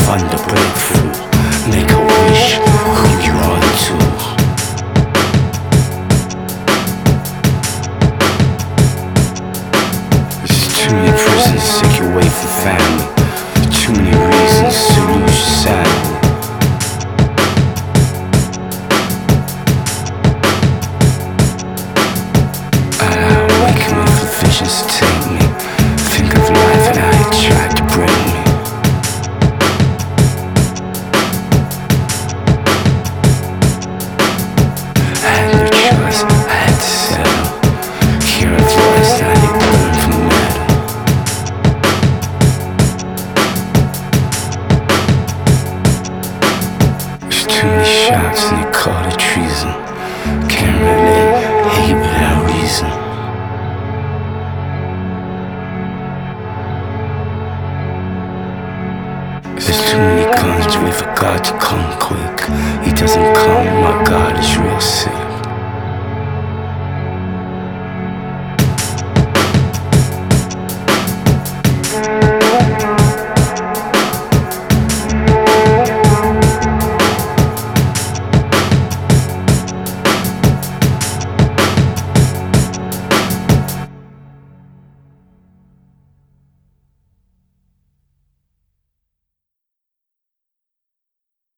find the breakthrough. Make a wish, who you run to. There's too many prisons take you away from family. Too many reasons to lose your sanity. Visions take me. Think of life and how it tried to break me. I had no choice, I had to settle. Hear a voice and I did burn from metal. There's too many shots and you call it treason. Can't relate, hate without reason. There's too many guns, we forgot to come quick. He doesn't come, my God is real sick.